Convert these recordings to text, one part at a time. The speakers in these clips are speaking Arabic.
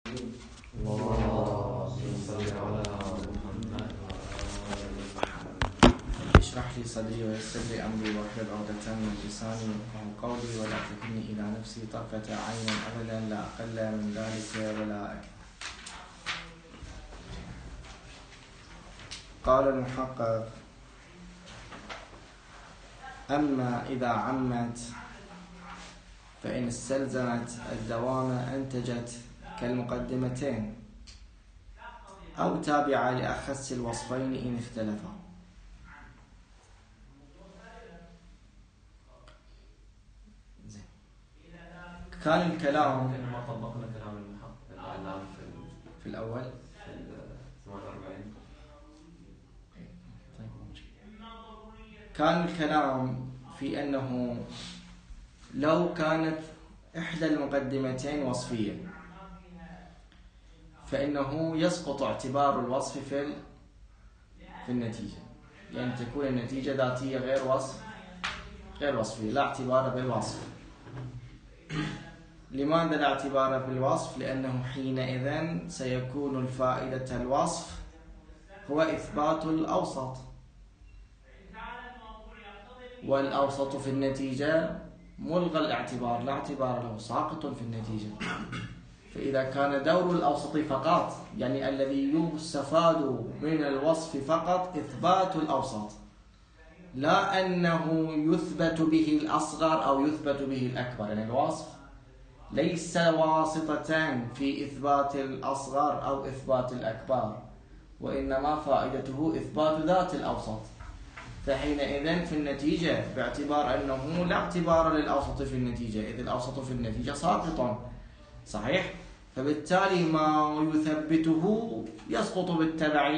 اشرح لي صدري ويسر لي امري واحلل عقدة من لساني يفقهوا قولي ولا تكلني الى نفسي طرفة عين ابدا لا اقل من ذلك ولا اكثر. قال المحقق: اما اذا عمت فان استلزمت الدوام انتجت كالمقدمتين او تابعة لاخس الوصفين ان اختلفا. كان الكلام ما طبقنا كلام المحقق الإعلام في الأول في 48. كان الكلام في أنه لو كانت إحدى المقدمتين وصفية فإنه يسقط اعتبار الوصف في النتيجة، يعني تكون النتيجة ذاتية غير وصفية، لا اعتبار بالوصف. لماذا لا اعتبار بالوصف؟ لأنه حينئذ سيكون الفائدة الوصف هو إثبات الأوسط، والأوسط في النتيجة ملغى الاعتبار، لا اعتبار له، ساقط في النتيجة. فإذا كان دور الأوسط فقط، يعني الذي يستفاد من الوصف فقط إثبات الأوسط، لا أنه يثبت به الأصغر أو يثبت به الأكبر، يعني الوصف ليس واسطة في إثبات الأصغر أو إثبات الأكبر، وإنما فائدته إثبات ذات الأوسط. فحينئذ في النتيجة باعتبار أنه لا اعتبار للأوسط في النتيجة، إذ الأوسط في النتيجة ساقط، صحيح؟ فبالتالي ما يثبته يسقط بالتبع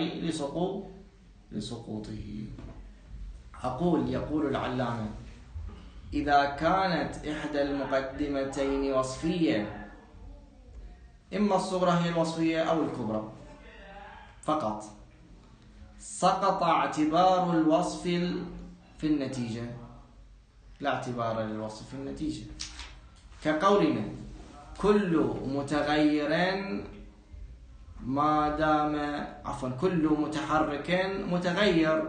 لسقوطه. يقول العلامة: إذا كانت إحدى المقدمتين وصفية، إما الصغرى هي الوصفية أو الكبرى فقط، سقط اعتبار الوصف في النتيجة، كل متحرك متغير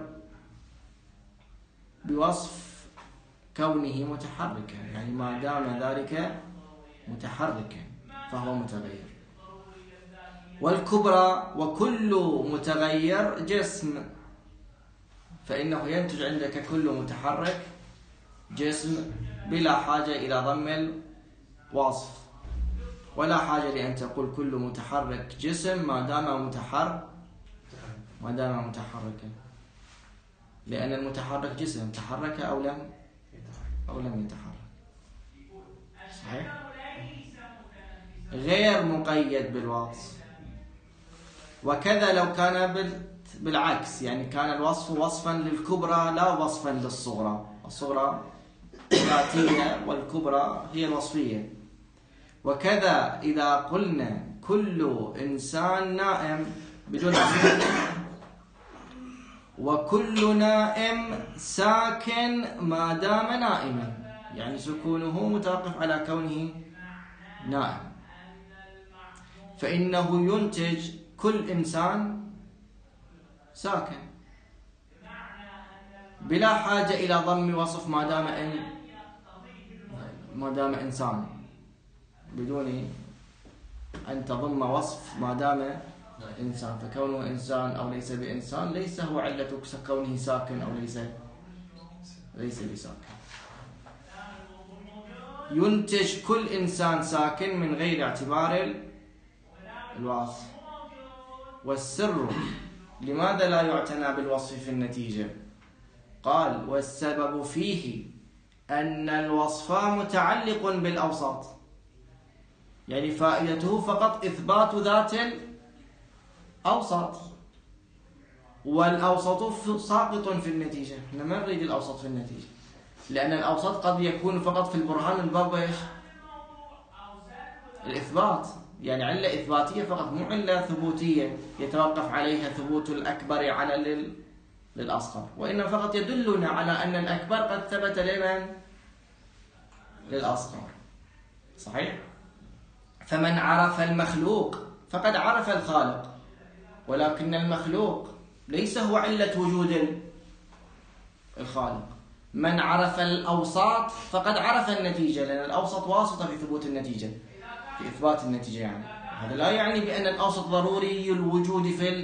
بوصف كونه متحركا، يعني ما دام ذلك متحركا فهو متغير. والكبرى: وكل متغير جسم، فإنه ينتج عندك كل متحرك جسم بلا حاجة إلى ضم الوصف، ولا حاجة لأن تقول كل متحرك جسم ما دام متحركا، لأن المتحرك جسم تحرك أو لم يتحرك، صحيح؟ غير مقيد بالوصف. وكذا لو كان بالعكس، يعني كان الوصف وصفا للكبرى لا وصفا للصغرى، الصغرى ذاتية والكبرى هي الوصفية. وكذا إذا قلنا كل إنسان نائم بدون وكل نائم ساكن ما دام نائما، يعني سكونه متوقف على كونه نائم، فإنه ينتج كل إنسان ساكن بلا حاجة إلى ضم وصف ما دام إنسان، بدون أن تضم وصف ما دام إنسان، فكونه إنسان أو ليس بإنسان ليس هو علة كونه ساكن أو ليس بساكن. ينتج كل إنسان ساكن من غير اعتبار الوصف. والسر لماذا لا يعتنى بالوصف في النتيجة؟ قال: والسبب فيه أن الوصف متعلق بالأوسط، يعني فائدته فقط إثبات ذات الأوسط، والأوسط ساقط في النتيجة. احنا ما نريد الأوسط في النتيجة، لأن الأوسط قد يكون فقط في البرهان من باب الإثبات، يعني علة إثباتية فقط، مو علة ثبوتية يتوقف عليها ثبوت الأكبر على للأصغر، وإنما فقط يدلنا على أن الأكبر قد ثبت للأصغر، صحيح؟ فمن عرف المخلوق فقد عرف الخالق، ولكن المخلوق ليس هو علة وجود الخالق. من عرف الأوساط فقد عرف النتيجة، لأن الأوسط واسطة في ثبوت النتيجة، في إثبات النتيجة. يعني هذا لا يعني بأن الأوسط ضروري الوجود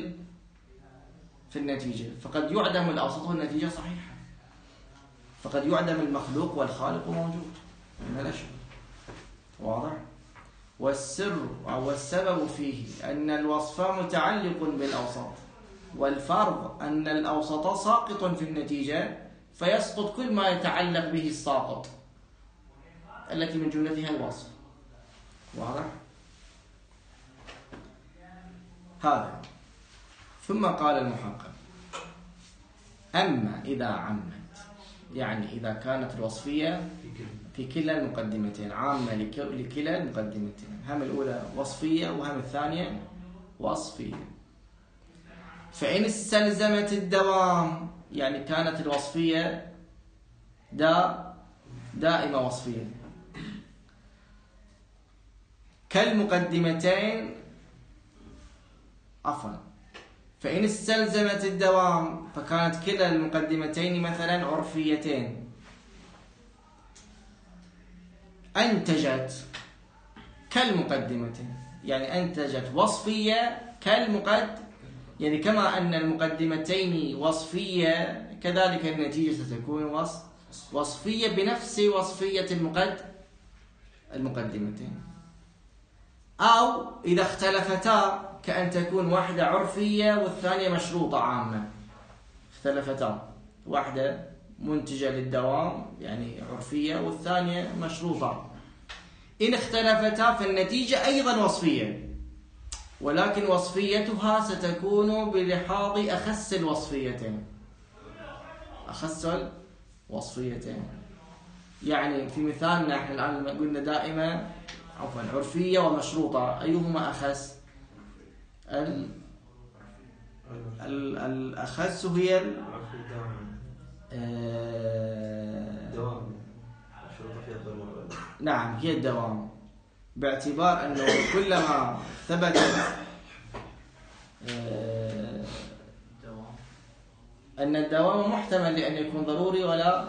في النتيجة، فقد يعدم الأوسط والنتيجة صحيحة، فقد يعدم المخلوق والخالق موجود، لا شك. واضح؟ والسر أو السبب فيه أن الوصف متعلق بالأوساط، والفرض أن الأوسط ساقط في النتيجة، فيسقط كل ما يتعلق به الساقط التي من جملتها الوصف. واضح؟ هذا. ثم قال المحقق: أما إذا عمت، يعني إذا كانت الوصفية في كلا المقدمتين، عامة لكلا المقدمتين، هم الأولى وصفية وهم الثانية وصفية، فإن استلزمت الدوام، يعني كانت الوصفية دائمة وصفية كالمقدمتين، عفوا، فإن استلزمت الدوام فكانت كلا المقدمتين مثلا عرفيتين، أنتجت كالمقدمتين، يعني أنتجت وصفية يعني كما أن المقدمتين وصفية، كذلك النتيجة ستكون وصفية بنفس وصفية المقدمتين. أو إذا اختلفتا كأن تكون واحدة عرفية والثانية مشروطة عامة، اختلفتا، واحدة منتجة للدوام يعني عرفية والثانية مشروطة. إن اختلفتا فالنتيجة أيضا وصفية، ولكن وصفيتها ستكون بلحاظ أخس الوصفيتين. يعني في مثالنا احنا الآن قلنا دائما عرفية ومشروطة، أيهما أخس؟ الأخس هي نعم، هي الدوام، باعتبار أنه كلما ثبتت أن الدوام محتمل لأن يكون ضروري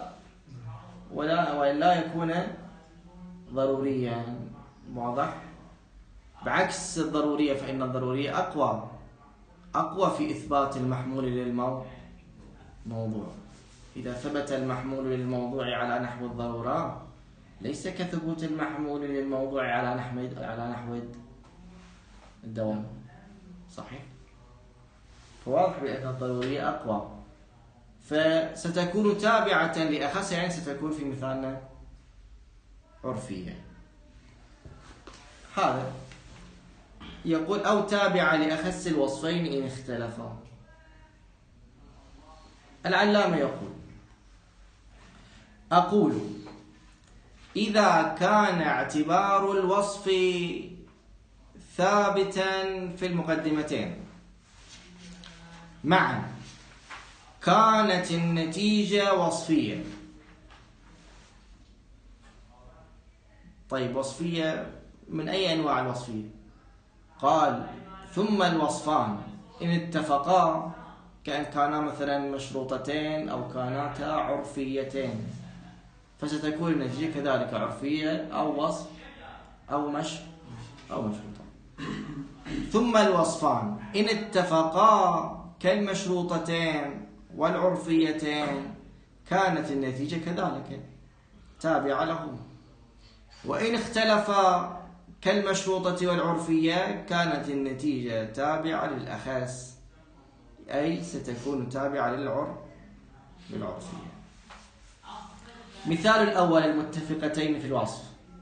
ولا يكون ضروريا. واضح؟ بعكس الضرورية، فإن الضرورية أقوى في إثبات المحمول للموضوع. إذا ثبت المحمول للموضوع على نحو الضرورة ليس كثبوت المحمول للموضوع على نحو الدوام. صحيح؟ فواضح بأن الضرورية أقوى، فستكون تابعة لأخس، يعني ستكون في مثالنا عرفية. هذا يقول: أو تابعة لأخس الوصفين إن اختلفا. العلامة يقول: أقول إذا كان اعتبار الوصف ثابتا في المقدمتين معا، كانت النتيجة وصفية. طيب، وصفية من أي أنواع الوصفية؟ قال: ثم الوصفان إن اتفقا، كأن كانا مثلا مشروطتين أو كانتا عرفيتين، فستكون النتيجة كذلك عرفية أو وصف أو مشروطة. ثم الوصفان إن اتفقا كالمشروطتين والعرفيتين، كانت النتيجة كذلك تابعة لهم. وإن اختلفا كالمشروطة والعرفية، كانت النتيجة تابعة للأخس، أي ستكون تابعة للعرفية. مثال الأول: المتفقتين في الوصف: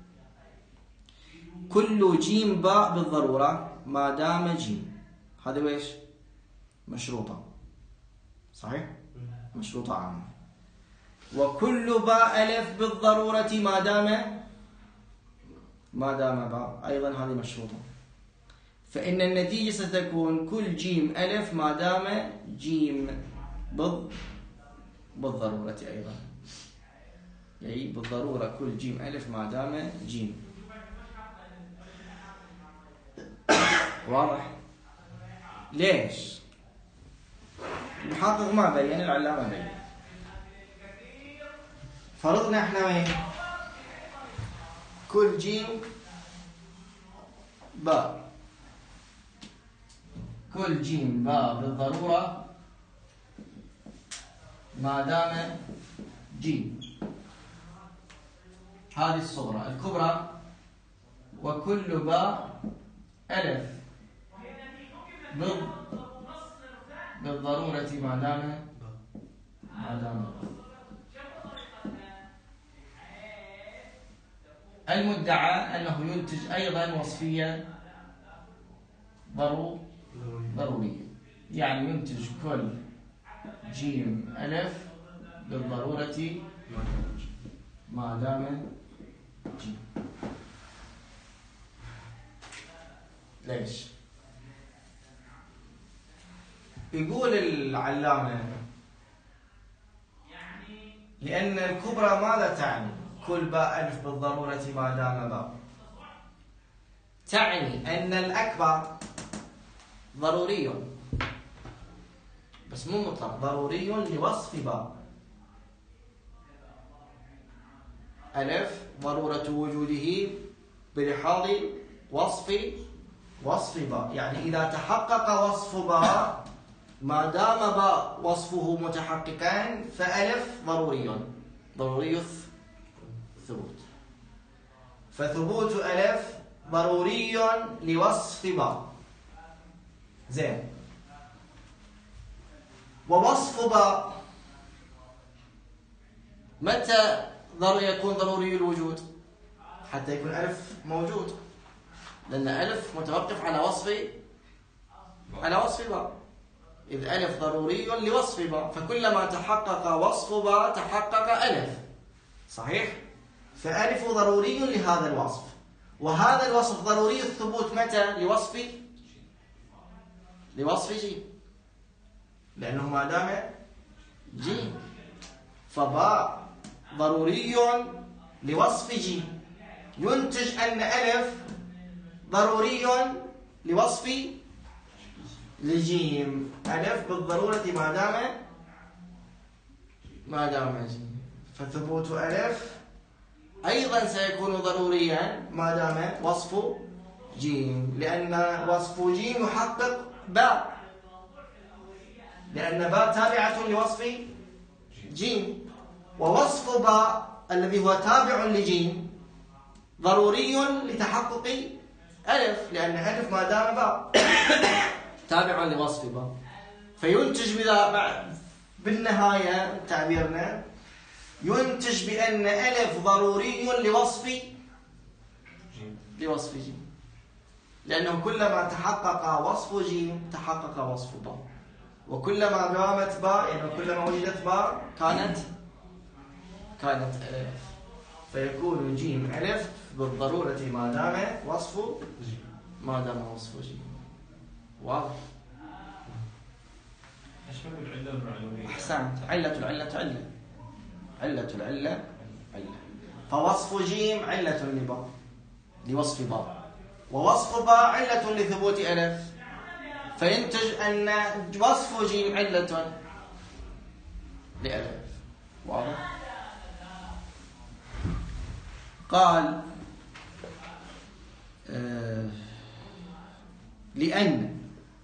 كل جيم باء بالضرورة ما دام جيم. هذا ويش؟ مشروطة، صحيح؟ مشروطة عامة. وكل باء ألف بالضرورة ما دام باء، أيضا هذه مشروطة. فإن النتيجة ستكون كل جيم ألف ما دام جيم بالضرورة أيضا، يعني بالضرورة كل جيم ألف ما دام جيم. واضح؟ ليش؟ المحقق ما بين، العلامة بين. فرضنا احنا وين؟ كل جيم باء، كل جيم باء بالضرورة ما دام جيم، هذه الصغرى. الكبرى وكل باء ألف بالضرورة ما دام المدعى أنه ينتج أيضا وصفية ضرورية، يعني ينتج كل جيم ألف بالضرورة ما دام جيم. ليش؟ يقول العلامة لأن الكبرى ماذا تعني؟ كل باء ألف بالضرورة ما دام باء، تعني أن الأكبر ضروري، بس مو مطلق، ضروري لوصف باء. ألف ضرورة وجوده بلحاظ وصف باء، يعني إذا تحقق وصف باء ما دام باء وصفه متحققان فألف ضروري الثبوت، فثبوت ألف ضروري لوصف باء. زين، ووصف باء متى يكون ضروري الوجود؟ حتى يكون ألف موجود، لأن ألف متوقف على وصف باء، إذ ألف ضروري لوصف باء، فكلما تحقق وصف باء تحقق ألف، صحيح؟ فألف ضروري لهذا الوصف، وهذا الوصف ضروري الثبوت متى؟ لوصف جيم، لأنه ما دام جيم، فباء ضروري لوصف جيم، ينتج أن ألف ضروري لوصف لجيم. ألف بالضرورة ما دام جيم، فثبوت ألف أيضا سيكون ضروريا ما دام وصف جيم، لأن وصف جيم يحقق باء، لأن باء تابعة لوصف جيم، ووصف باء الذي هو تابع لجيم ضروري لتحقق ألف، لأن ألف ما دام باء تابع لوصف باء، فينتج بالنهاية تعبيرنا ينتج بأن ألف ضروري لوصف جيم، لأنه كلما تحقق وصف جيم تحقق وصف باء، وكلما دامت باء يعني كلما وجدت باء كانت ألف، فيكون جيم ألف بالضرورة ما دام وصف جيم. واضح؟ أحسنت. علة العلة. فوصف جيم علة لوصف باء، ووصف باء علة لثبوت ألف، فينتج أن وصف جيم علة لألف. واضح؟ قال لأن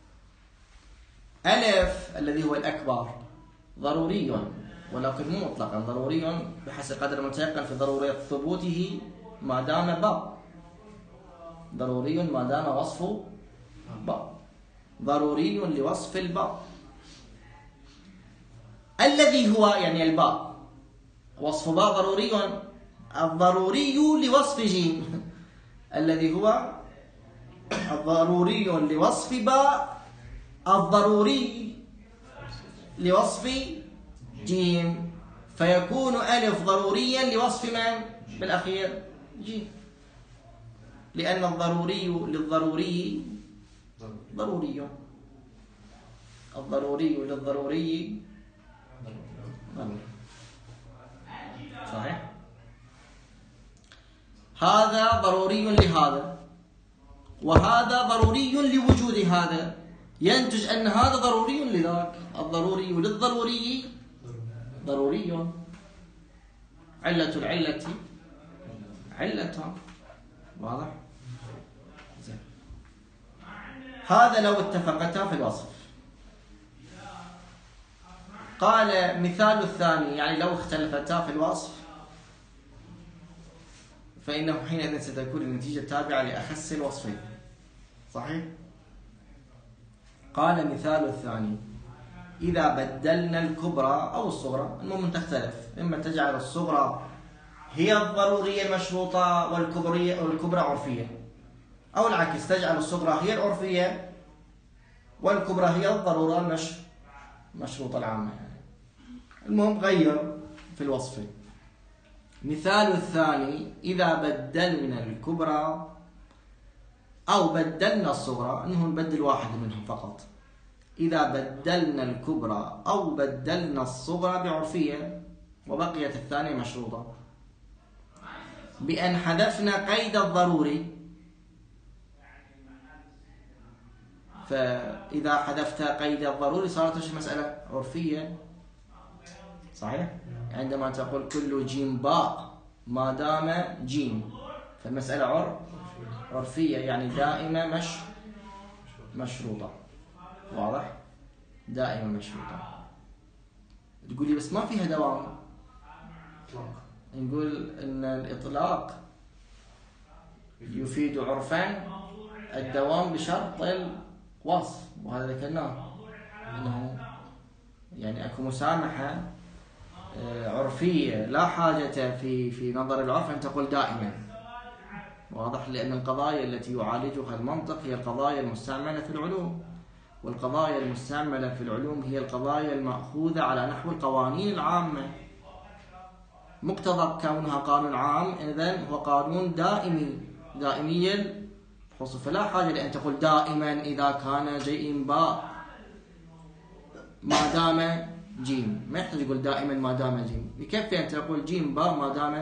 ألف الذي هو الأكبر ضروري، ولكن مو مطلقا ضروري بحسب قدر المتيقن في ضرورية ثبوته ما دام باء، ضروري ما دام وصف باء، ضروري لوصف الباء الذي هو يعني الباء، وصف باء ضروري، الضروري لوصف جيم الذي هو الضروري لوصف باء الضروري لوصف جيم، فيكون ألف ضروريا لوصف من؟ بالأخير جيم، لأن الضروري للضروري ضروري، الضروري للضروري ضروري، صحيح؟ هذا ضروري لهذا، وهذا ضروري لوجود هذا، ينتج أن هذا ضروري لذاك. الضروري للضروري ضروري. علة العلة علة. واضح؟ زين. هذا لو اتفقتا في الوصف. قال مثال الثاني، يعني لو اختلفتا في الوصف فإنه حينئذ ستكون النتيجة تابعة لأخس الوصفين. صحيح؟ قال مثال الثاني: إذا بدلنا الكبرى أو الصغرى، المهم تختلف، إما تجعل الصغرى هي الضرورية المشروطة والكبرى عرفية، أو العكس تجعل الصغرى هي العرفية والكبرى هي الضرورة المشروطة العامة. المهم غير في الوصف. مثال الثاني: إذا بدلنا الكبرى أو بدلنا الصغرى، أنه نبدل واحد منهم فقط. إذا بدلنا الكبرى أو بدلنا الصغرى بعرفية وبقيت الثانية مشروطة، بأن حذفنا قيد الضروري. فإذا حذفت قيد الضروري صارت مسألة عرفية. صحيح؟ عندما تقول كل جيم باء ما دام جيم، فالمسألة عرفية، يعني دائمة مشروطة. واضح؟ دائمة مشروطة. تقول لي بس ما فيها دوام. نقول إن الإطلاق يفيد عرفا الدوام بشرط الوصف، وهذا ذكرناه أنه يعني أكو مسامحة عرفية لا حاجة في نظر العرف أن تقول دائما. واضح؟ لأن القضايا التي يعالجها المنطق هي القضايا المستعملة في العلوم، والقضايا المستعملة في العلوم هي القضايا المأخوذة على نحو القوانين العامة. مقتضى كونها قانون عام إذن هو قانون دائمي الحصول، فلا حاجة لأن تقول دائما إذا كان جيم باء ما دام جيم. ما يحتاج يقول دائما ما دام جيم، يكفي أن تقول جيم باء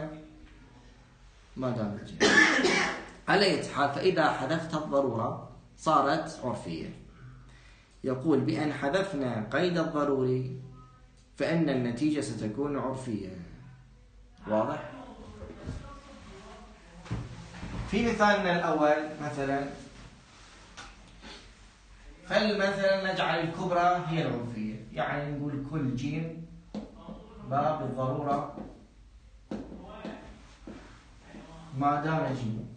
ما دام جيم. على أي حال، فإذا حذفت الضرورة صارت عرفية. يقول بأن حذفنا قيد الضروري فإن النتيجة ستكون عرفية. واضح؟ في مثالنا الأول مثلا، فالمثلا نجعل الكبرى هي العرفية، يعني نقول كل جيم باء بالضرورة ما دام جيم،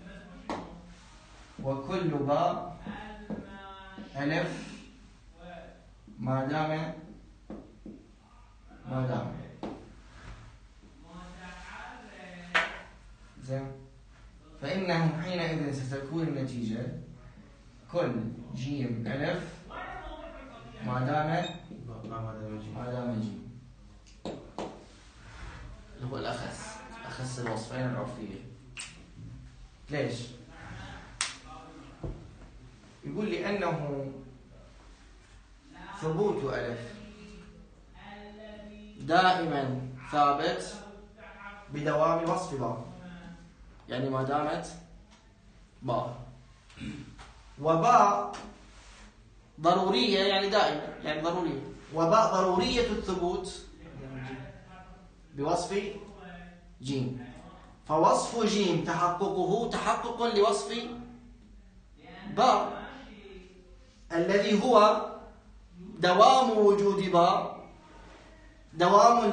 وكل باء ألف ما دام زين. فإنه حينئذ ستكون النتيجة كل جيم ألف ما دام جيم، اللي هو أخس الوصفين العرفية. ليش؟ يقول لأنه ثبوت ألف دائما ثابت بدوام وصف باء، يعني ما دامت باء، وباء ضرورية يعني دائما، يعني ضرورية، وباء ضرورية الثبوت بوصف جيم، فوصف جيم تحققه تحقق لوصف باء الذي هو دوام وجود باء دوام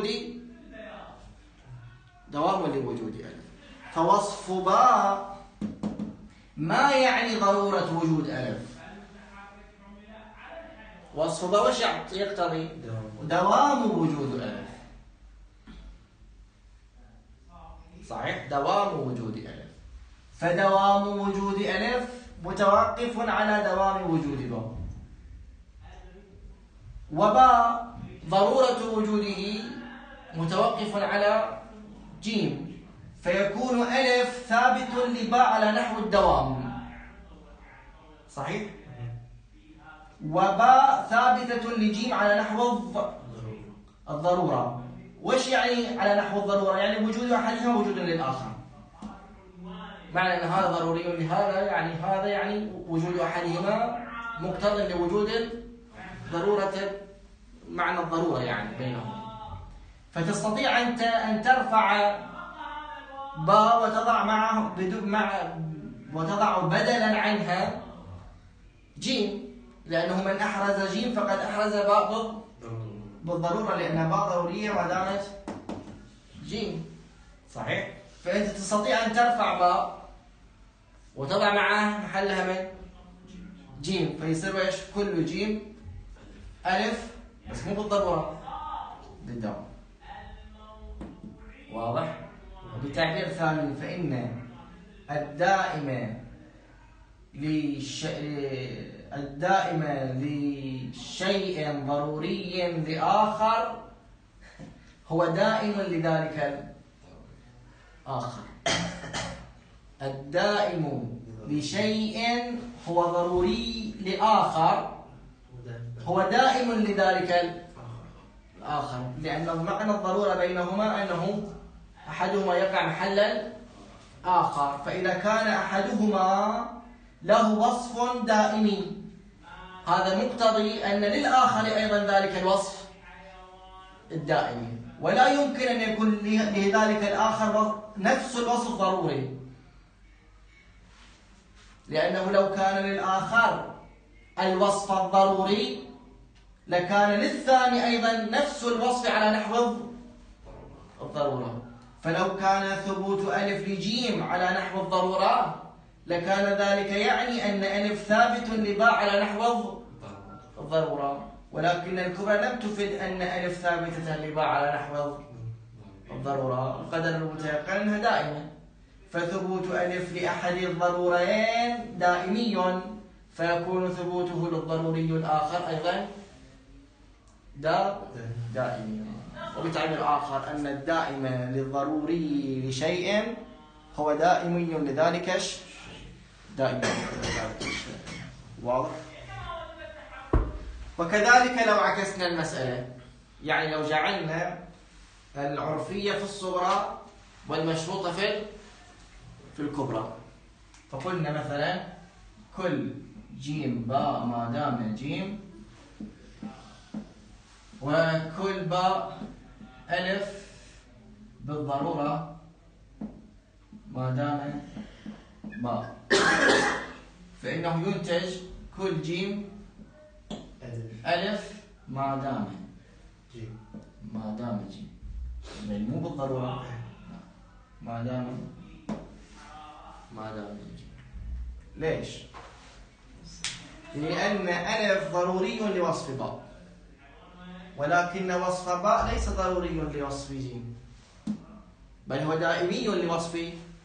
لوجود ألف. فوصف باء ما يعني ضرورة وجود ألف. وصف باء وش يقتضي؟ دوام وجود ألف. صحيح؟ دوام وجود ألف. فدوام وجود ألف متوقف على دوام وجود باء، وباء ضرورة وجوده متوقف على جيم، فيكون ألف ثابت لباء على نحو الدوام. صحيح؟ وباء ثابتة لجيم على نحو الضرورة. وش يعني على نحو الضرورة؟ يعني وجود أحدهما وجود للآخر. معنى أن هذا ضروري لهذا يعني هذا يعني وجود أحدهما مقتض لوجود ضرورة، معنى الضرورة يعني بينهم. فتستطيع أنت أن ترفع باء وتضع معه وتضع بدلا عنها جيم، لأنه من أحرز جيم فقد أحرز باء بالضرورة، لأن باء ضرورية ما دامت جيم. صحيح؟ فأنت تستطيع أن ترفع باء وتضع معها محلها من جيم، فيصير ايش؟ كل جيم ألف، بس مو بالضرورة بالدوام. واضح؟ وبتعبير ثاني فإن الدائمة لشيء ضروري لآخر هو دائم لذلك الآخر. الدائم لشيء هو ضروري لآخر هو دائم لذلك الآخر، لأن معنى الضرورة بينهما أنه أحدهما يقع محل الآخر. فإذا كان أحدهما له وصف دائمي هذا مقتضي أن للآخر أيضا ذلك الوصف الدائمي، ولا يمكن أن يكون لذلك الآخر نفس الوصف ضروري، لأنه لو كان للآخر الوصف الضروري لكان للثاني أيضا نفس الوصف على نحو الضرورة. فلو كان ثبوت ألف لجيم على نحو الضرورة لكان ذلك يعني أن ألف ثابت لباء على نحو الضرورة، ولكن الكبرى لم تفد أن ألف ثابتة لباء على نحو الضرورة، القدر المتيقن أنها دائمة. فثبوت ألف لأحد الضرورين دائمي، فيكون ثبوته للضروري الآخر أيضا دائمي. وبتعبير آخر أن الدائم للضروري لشيء هو دائمي لذلك واضح؟ وكذلك لو عكسنا المسألة، يعني لو جعلنا العرفية في الصغرى والمشروطة في الكبرى، فقلنا مثلا كل جيم باء ما دام جيم، وكل باء ألف بالضرورة ما دام باء، فإنه ينتج كل جيم ألف ما دام جيم، يعني مو بالضرورة ما دام جيم. ليش؟ لأن ألف ضروري لوصف باء، ولكن وصف باء ليس ضروري لوصف جيم، بل هو دائمي لوصف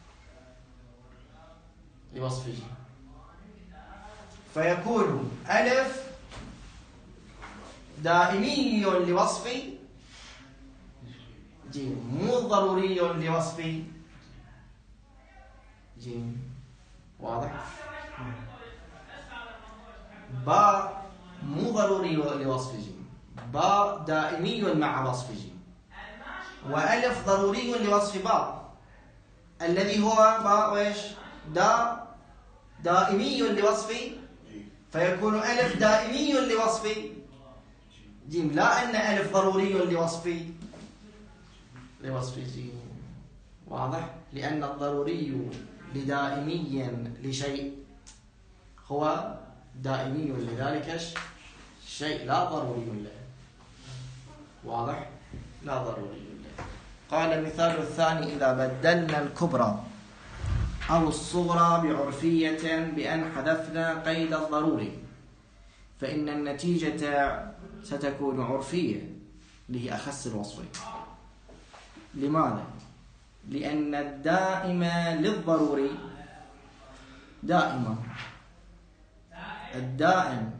جيم. فيكون ألف دائمي لوصف جيم، مو ضروري لوصف جيم. واضح؟ باء مو ضروري لوصف جيم، باء دائمي مع وصف جيم، وألف ضروري لوصف باء الذي هو باء وإيش؟ دائمي لوصف، فيكون ألف دائمي لوصف جيم، لا أن ألف ضروري لوصف جيم. واضح؟ لأن الضروري لدائمي لشيء هو دائمي لذلك الشيء، لا ضروري له. واضح؟ لا ضروري له. قال المثال الثاني: إذا بدلنا الكبرى أو الصغرى بعرفية بأن حذفنا قيد الضروري فإن النتيجة ستكون عرفية، اللي هي أخس الوصفين. لماذا؟ لأن الدائم للضروري دائما، الدائم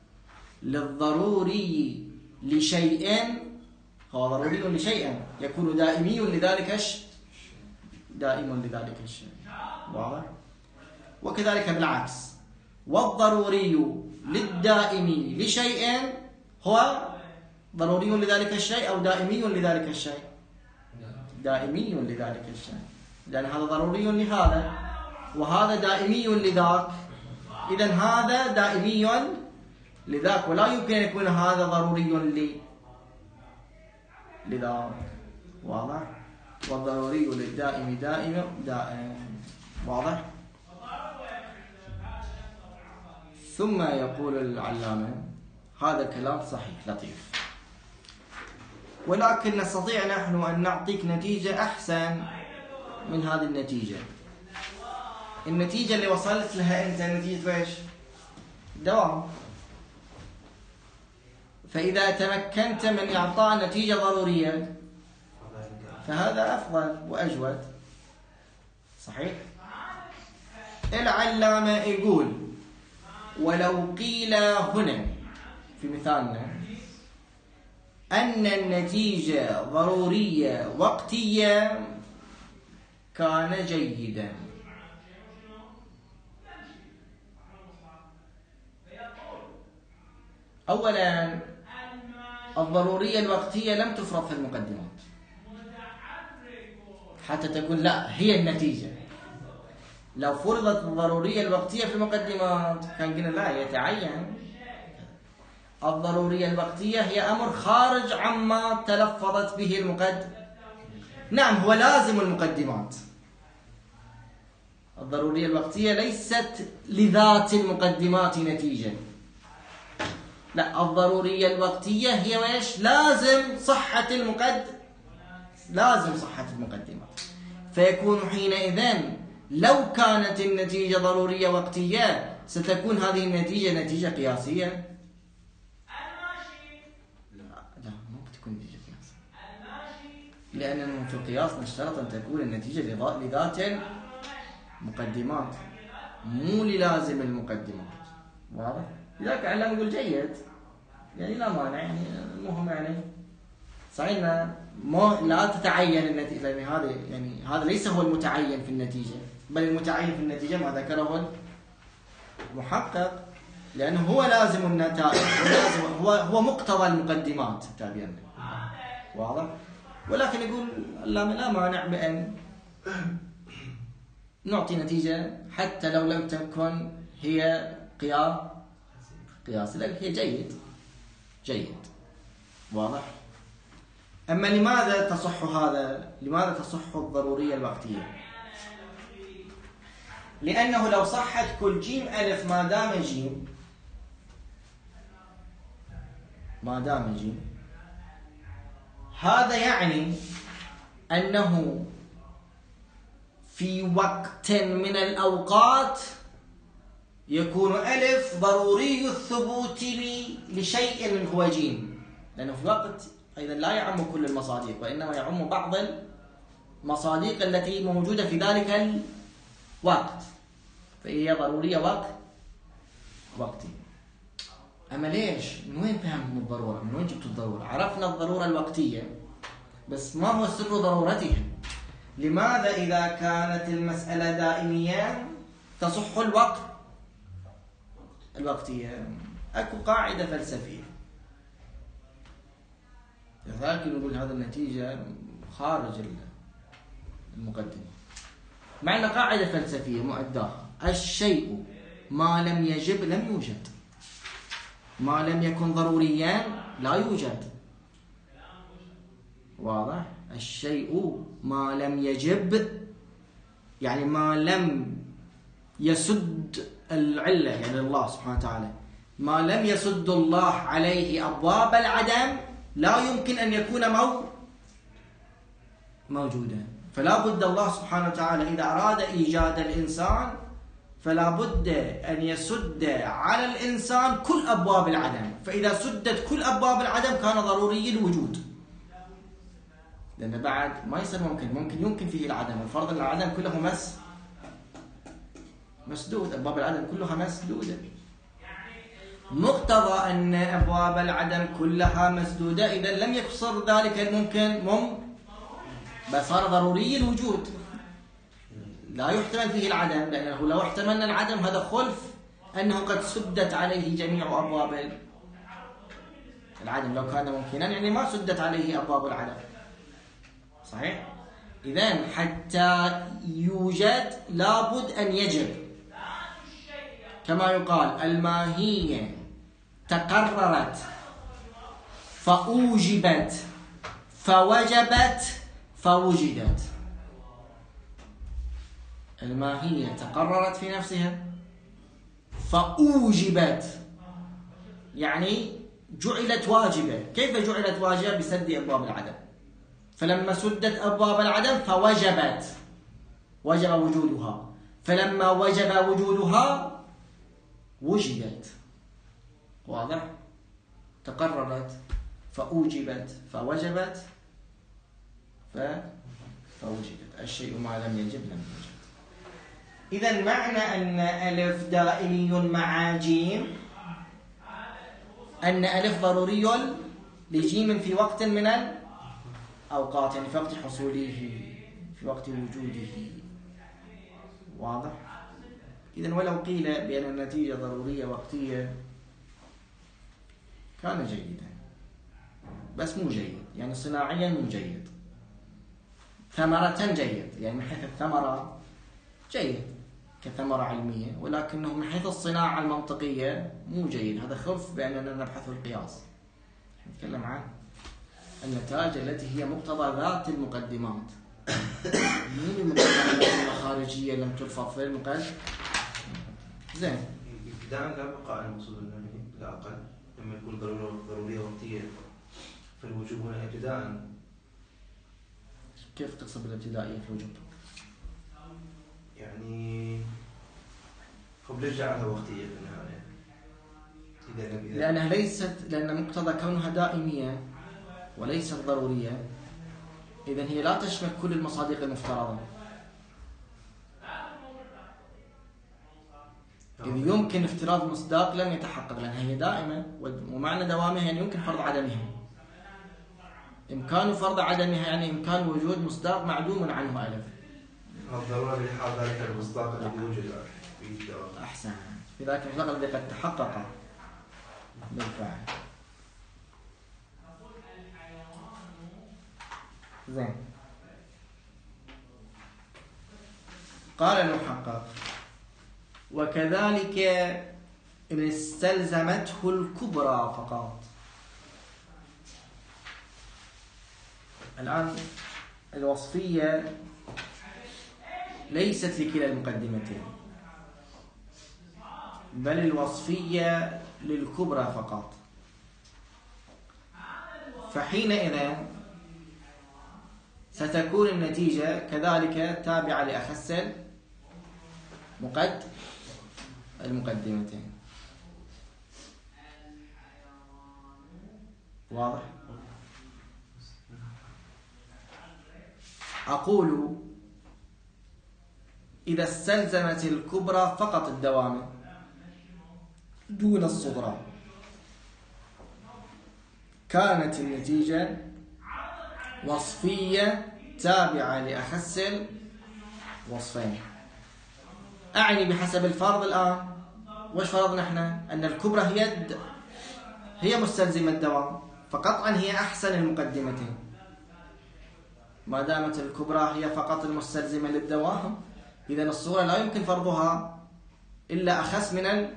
للضروري لشيء هو ضروري لشيء يكون دائمي لذلك دائم لذلك الشيء. واضح؟ وكذلك بالعكس، والضروري للدائم لشيء هو ضروري لذلك الشيء أو دائمي لذلك الشيء، دائمي لذلك الشيء، لأن هذا ضروري لهذا وهذا دائمي لذاك، إذن هذا دائمي لذاك، ولا يمكن أن يكون هذا ضروري لذاك. واضح؟ والضروري للدائم دائم. واضح؟ ثم يقول العلامة هذا كلام صحيح لطيف، ولكن نستطيع نحن أن نعطيك نتيجة أحسن من هذه النتيجة. النتيجة اللي وصلت لها أنت نتيجة إيش؟ دوام. فإذا تمكنت من إعطاء نتيجة ضرورية فهذا أفضل وأجود. صحيح؟ العلامة يقول ولو قيل هنا في مثالنا أن النتيجة ضرورية وقتية كان جيدا. أولا الضرورية الوقتية لم تفرض في المقدمات حتى تكون لا هي النتيجة. لو فرضت الضرورية الوقتية في المقدمات كان قلنا لا يتعين. الضرورية الوقتية هي أمر خارج عما تلفظت به المقدمة. نعم هو لازم المقدمات. الضرورية الوقتية ليست لذات المقدمات نتيجة. لا، الضرورية الوقتية هي ويش؟ لازم صحة المقدمات. فيكون حينئذ لو كانت النتيجة ضرورية وقتية ستكون هذه النتيجة نتيجة قياسية. لا ما بتكون نتيجة قياسية، لأنه في القياس نشترط أن تكون النتيجة لذات مقدمات مو للازم المقدمات. واضح؟ لذلك علم يقول جيد، يعني لا مانع، يعني المهم يعني صحيح لا تتعين النتيجة، يعني هذا ليس هو المتعين في النتيجة، بل المتعين في النتيجة ما ذكره المحقق، لأنه هو لازم النتائج، هو مقتضى المقدمات تابعا. واضح؟ ولكن يقول لا مانع بأن نعطي نتيجة حتى لو لم تكن هي قياس، لكن هي جيد. واضح؟ أما لماذا تصح الضرورية الوقتية؟ لأنه لو صحت كل جيم ألف ما دام جيم هذا يعني أنه في وقت من الأوقات يكون ألف ضروري الثبوت لشيء هو جيم، لأنه في وقت أيضا لا يعم كل المصادق، وإنما يعم بعض المصادق التي موجودة في ذلك الوقت، فهي ضرورية وقتي. أما ليش؟ من وين فهمتم الضرورة؟ من وين جبتوا الضرورة؟ عرفنا الضرورة الوقتية، بس ما هو سر ضرورتها؟ لماذا إذا كانت المسألة دائمية تصح الوقتية؟ أكو قاعدة فلسفية، لذلك نقول هذا النتيجة خارج المقدمة. معنى قاعدة فلسفية مؤداها: الشيء ما لم يجب لم يوجد، ما لم يكن ضروريا لا يوجد. واضح؟ الشيء ما لم يجب يعني ما لم يسد العلة، يعني الله سبحانه وتعالى ما لم يسد الله عليه أبواب العدم لا يمكن أن يكون موجودا. فلا بد الله سبحانه وتعالى إذا أراد إيجاد الإنسان فلا بد أن يسد على الإنسان كل أبواب العدم، فإذا سدت كل أبواب العدم كان ضروري الوجود، لأن بعد ما يصير ممكن يمكن فيه العدم، الفرض أن العدم كله مسدود، أبواب العدم كلها مسدودة. مقتضى أن أبواب العدم كلها مسدودة إذا لم يقصر ذلك الممكن بس صار ضروري الوجود، لا يحتمل فيه العدم، لأنه لو احتملنا العدم هذا خلف أنه قد سدت عليه جميع أبواب العدم. لو كان ممكنا يعني ما سدت عليه أبواب العدم. صحيح؟ إذن حتى يوجد لابد أن يجب، كما يقال الماهية تقررت فأوجبت فوجبت فوجدت. الماهية تقررت في نفسها فأوجبت، يعني جعلت واجبة. كيف جعلت واجبة؟ بسد أبواب العدم. فلما سدت أبواب العدم فوجبت، وجب وجودها. فلما وجب وجودها وجدت. واضح؟ تقررت فأوجبت فوجبت فوجدت. الشيء ما لم يجب لم يوجد. إذن معنى أن ألف دائمي مع جيم أن ألف ضروري لجيم في وقت من الأوقات، يعني في وقت حصوله، في وقت وجوده. واضح؟ إذن ولو قيل بأن النتيجة ضرورية وقتية كان جيدا، بس مو جيد، يعني صناعيا مو جيد. ثمرة جيد، يعني من حيث الثمرة جيد كثمرة علمية، ولكنه من حيث الصناعة المنطقية مو جيد. هذا خلف بأننا نبحث القياس، نتكلم عن النتائج التي هي مقتضى ذات المقدمات، مو بمقتضى الخارجية لم تلفظ في المقدمة. زين. ابتداء لا بقاء المقصود النبي لا أقل. لما يكون ضرورية وقتية فالوجوب هنا ابتداء. كيف تقصد بالابتدائية في الوجوب؟ يعني قبل جعلها وقتية في النهاية. لأنها ليست، لأن مقتضى كونها دائمية وليست ضرورية، إذن هي لا تشمل كل المصادق المفترضة. إذ يمكن افتراض مصداق لم يتحقق لأنها هي دائمة، ومعنى دوامها يعني يمكن فرض عدمها. إمكان فرض عدمها يعني إمكان وجود مصداق معدوم عنه ألف. الضرورة لحال ذلك المصداق الذي يوجد في الدوام. أحسن. في ذلك المصداق الذي قد تحقق بالفعل. زين. قال المحقق: وكذلك إن استلزمته الكبرى فقط. الآن الوصفية ليست لكلا المقدمتين، بل الوصفية للكبرى فقط. فحينئذ ستكون النتيجة كذلك تابعة لأخس المقدمتين. واضح؟ أقول إذا استلزمت الكبرى فقط الدوام دون الصغرى كانت النتيجة وصفية تابعة لأخس الوصفين. أعني بحسب الفرض الآن، وش فرضنا احنا؟ أن الكبرى هي مستلزمة الدوام، فقطعا هي أحسن المقدمتين. ما دامت الكبرى هي فقط المستلزمة للدوام، إذن الصغرى لا يمكن فرضها إلا أخس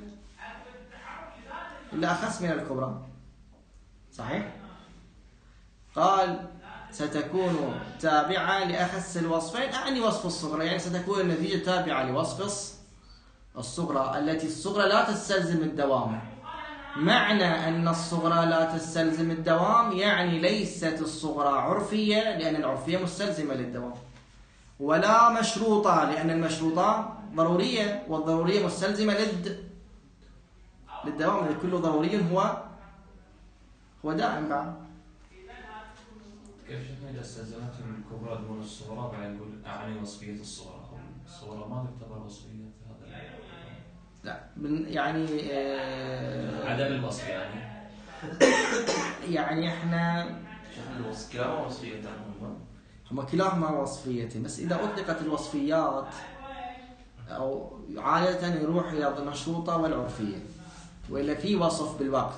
من الكبرى. صحيح؟ قال ستكون تابعة لأخس الوصفين، أعني وصف الصغرى، يعني ستكون النتيجة تابعة لوصف الصغرى التي الصغرى لا تستلزم الدوام. معنى أن الصغرى لا تستلزم الدوام يعني ليست الصغرى عرفية، لأن العرفية مستلزمة للدوام، ولا مشروطة، لأن المشروطة ضرورية، والضرورية مستلزمة للدوام، لأن كل ضروري هو دائم بعد. كيف شفنا إذا استلزمتهم الكبرى دون الصغرى بعد نقول أعني وصفية الصغرى؟ الصغرى ما تعتبر وصفية في هذا؟ لا يعني عدم الوصف يعني احنا كلاهما وصفية هما كلاهما وصفيتين، بس إذا أطلقت الوصفيات أو عادة يروح إلى المشروطة والعرفية، وإلا في وصف بالوقت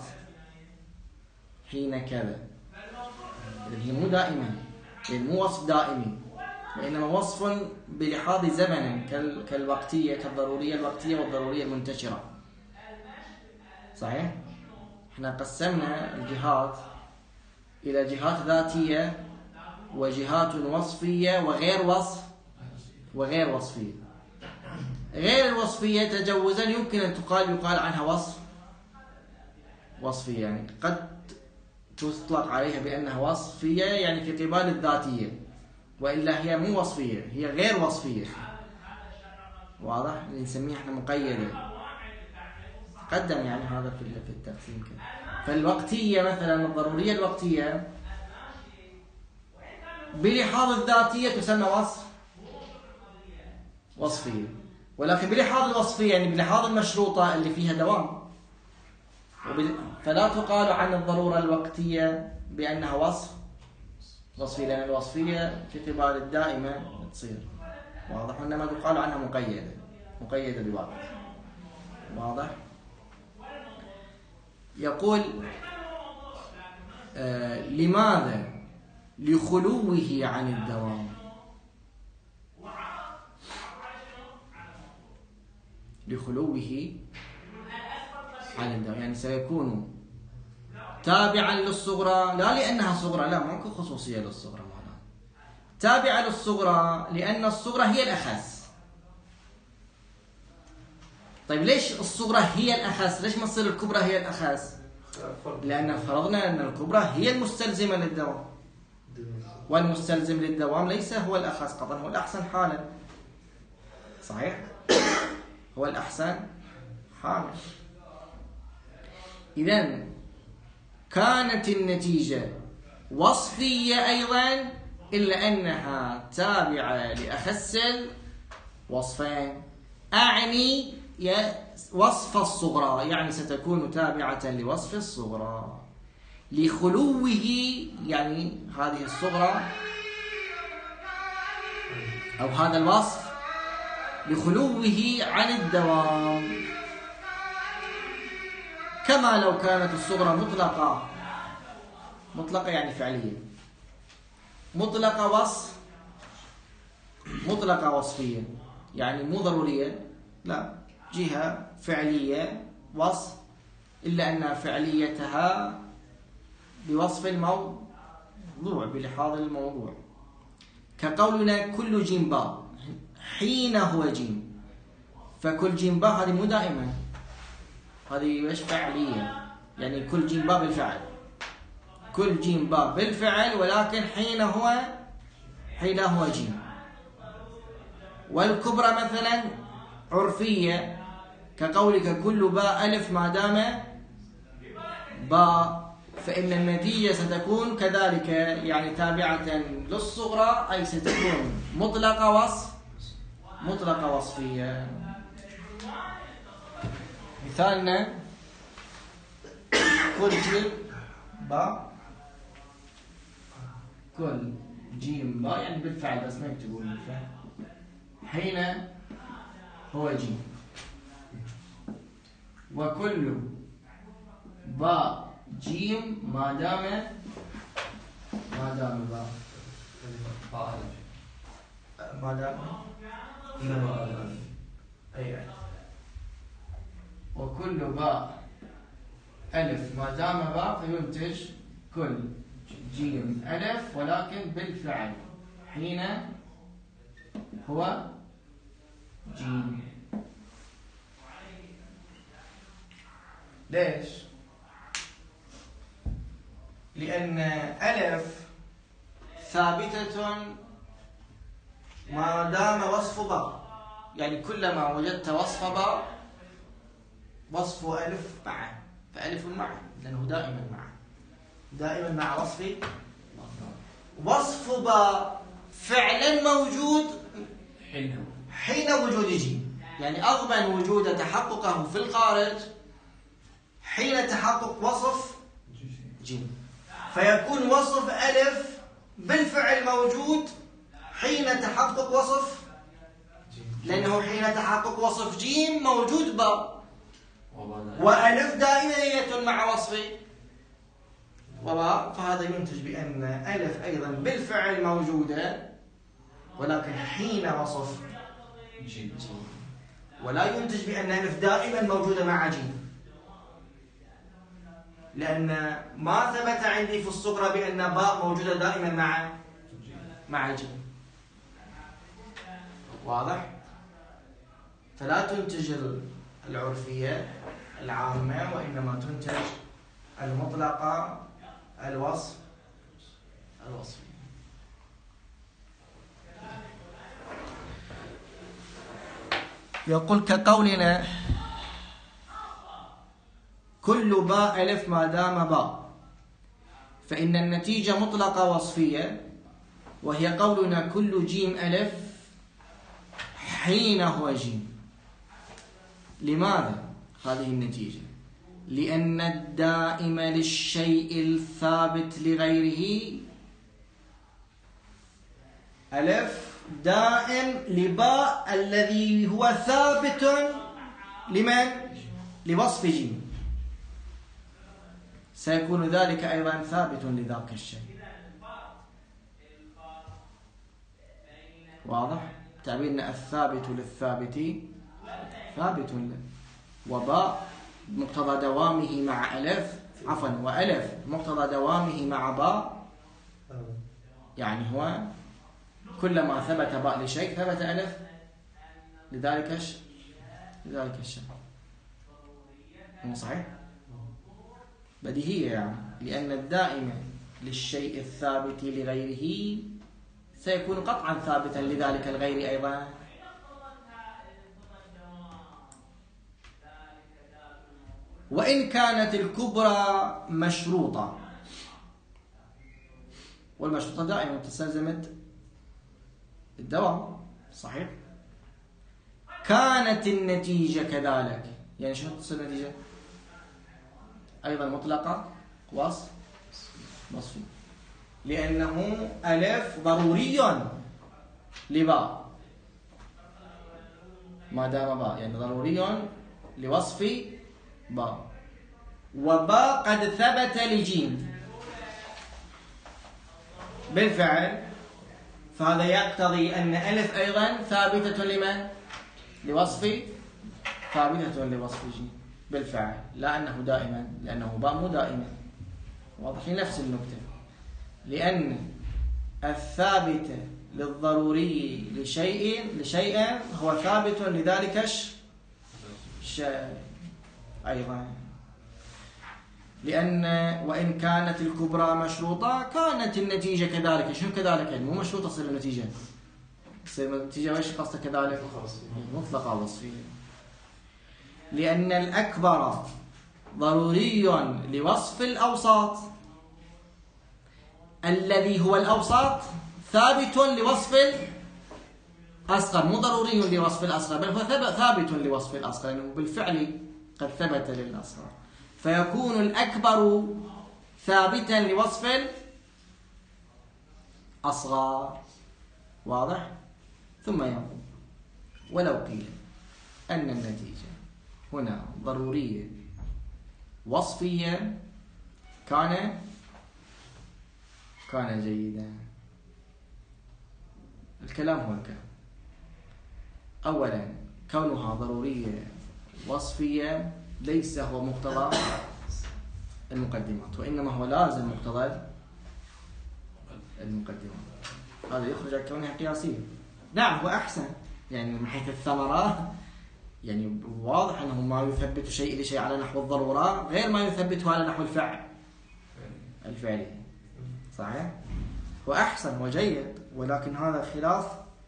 حين كذا، إذن هي مو دائما، يعني مو وصف دائمي، وإنما وصف بلحاظ زمن كالوقتية، كالضرورية الوقتية والضرورية المنتشرة. صحيح؟ احنا قسمنا الجهات إلى جهات ذاتية وجهات وصفية وغير وصفية. غير الوصفية تجوزا يمكن أن يقال عنها وصفية، يعني قد تطلق عليها بأنها وصفية يعني في قبال الذاتية، وإلا هي مو وصفية، هي غير وصفية. واضح؟ اللي نسميها احنا مقيدة. قدم يعني هذا في التقسيم كده. فالوقتية مثلا الضرورية الوقتية بلحاظ الذاتية تسمى وصفية، ولكن بلحاظ الوصفية يعني بلحاظ المشروطة اللي فيها دوام، فلا تقال عن الضرورة الوقتية بأنها وصفية، لأن الوصفية في قبال الدائمة تصير. واضح؟ إنما تقال عنها مقيدة بوقت. واضح؟ يقول لماذا؟ لخلوه عن الدوام. لخلوه عن الدوام يعني سيكون تابعا للصغرى، لا لأنها صغرى، لا ماكو خصوصية للصغرى معناها. تابعا للصغرى لأن الصغرى هي الأخس. طيب ليش الصغرى هي الأخس؟ ليش ما تصير الكبرى هي الأخس؟ لأن فرضنا أن الكبرى هي المستلزمة للدوام، والمستلزم للدوام ليس هو الأخس قطعا، هو الأحسن حالا. صحيح؟ هو الأحسن حالا. إذن كانت النتيجة وصفية أيضا، إلا أنها تابعة لأخس الوصفين. أعني وصف الصغرى، يعني ستكون تابعة لوصف الصغرى. لخلوه يعني هذه الصغرى أو هذا الوصف لخلوه عن الدوام، كما لو كانت الصغرى مطلقة يعني فعلية، مطلقة وصفية يعني مو ضرورية، لا جهة فعلية وصف، إلا أن فعليتها بوصف الموضوع بلحاظ الموضوع. كقولنا كل جيم باء حين هو جيم، فكل جيم باء هذه مو دائما، هذه ايش فعلية، يعني كل جيم باء بالفعل، كل جيم باء بالفعل، ولكن حين هو جيم. والكبرى مثلا عرفية، كقولك كل باء ألف ما دام باء، فإن النتيجة ستكون كذلك يعني تابعة للصغرى، أي ستكون مطلقة وصفية. مثالنا كل جيم باء، كل جيم باء يعني بالفعل، بس ما يكتبون بالفعل، حين هو جيم. وكل باء جيم ما دام باء، ما دام أي، وكل باء ألف ما دام باء، فينتج كل جيم ألف ولكن بالفعل حين هو جيم. ليش؟ لأن ألف ثابتة ما دام وصف باء، يعني كلما وجدت وصف باء وصف ألف معه، فألف معه لأنه دائما مع وصف باء فعلا موجود حين وجود جيم، يعني أضمن وجود تحققه في الخارج حين تحقق وصف جيم، فيكون وصف ألف بالفعل موجود حين تحقق وصف، لأنه حين تحقق وصف جيم موجود باء، وألف دائمية مع وصف وباء، فهذا ينتج بأن ألف أيضا بالفعل موجودة ولكن حين وصف جيم ولا ينتج بأن ألف دائما موجودة مع جيم، لأن ما ثبت عندي في الصغرى بأن باء موجودة دائما مع جيم. واضح؟ فلا تنتج العرفية العامة، وإنما تنتج المطلقة الوصفية. يقول كقولنا كل باء ألف ما دام باء، فإن النتيجة مطلقة وصفية، وهي قولنا كل جيم ألف حين هو جيم. لماذا هذه النتيجة؟ لأن الدائم للشيء الثابت لغيره ألف دائم لباء الذي هو ثابت لمن؟ لوصف جيم، سيكون ذلك أيضا ثابت لذاك الشيء. واضح؟ تعبيرنا الثابت للثابت ثابت له، وباء مقتضى دوامه مع ألف وألف مقتضى دوامه مع باء، يعني هو كلما ثبت باء لشيء ثبت ألف لذلك الشيء. مو صحيح؟ بديهية يعني، لأن الدائم للشيء الثابت لغيره سيكون قطعا ثابتا لذلك الغير أيضا. وإن كانت الكبرى مشروطة، والمشروطة دائما تستلزم الدوام، صحيح؟ كانت النتيجة كذلك، يعني شنو تصير النتيجة؟ أيضا مطلقة وصفي، لأنه ألف ضروري لباء ما دام باء، يعني ضروري لوصف باء، وباء قد ثبت لجيم بالفعل، فهذا يقتضي أن ألف أيضا ثابتة لمن؟ ثابتة لوصف جيم بالفعل، لا أنه دائما، لأنه باء مو دائما. واضح؟ نفس النكتة، لأن الثابت للضروري لشيء هو ثابت لذلك الشيء أيضا. لأن وإن كانت الكبرى مشروطة كانت النتيجة كذلك. شنو كذلك؟ يعني مو مشروطة تصير النتيجة، تصير النتيجة وإيش قصدك كذلك؟ مطلقة وصفية، لأن الأكبر ضروري لوصف الأوساط، الذي هو الأوساط ثابت لوصف الأصغر، مو ضروري لوصف الأصغر، بل هو ثابت لوصف الأصغر، لأنه بالفعل قد ثبت للأصغر، فيكون الأكبر ثابتا لوصف الأصغر. واضح؟ ثم يقول ولو قيل أن النتيجة هنا ضرورية وصفية كان جيدا. الكلام هو الكلام. أولا كونها ضرورية وصفية ليس هو مقتضى المقدمات، وإنما هو لازم مقتضى المقدمات. هذا يخرج عن كونها قياسية. نعم هو أحسن، يعني من حيث الثمرة، يعني واضح أنه ما يثبت شيء لشيء على نحو الضرورة غير ما يثبته على نحو الفعلي. صحيح؟ وأحسن وجيد، ولكن هذا خلاف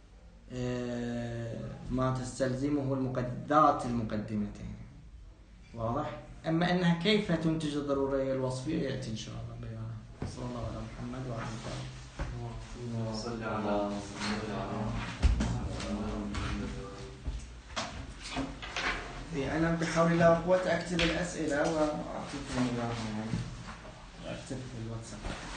ما تستلزمه ذات المقدمتين. واضح؟ أما أنها كيف تنتج الضرورية الوصفية يأتي إن شاء الله بيانها. صلى الله على محمد وعلى آله وصحبه. أنا بحول الله وقوة أكتب الأسئلة وأعطيكم إياها، يعني أكتب في الواتساب.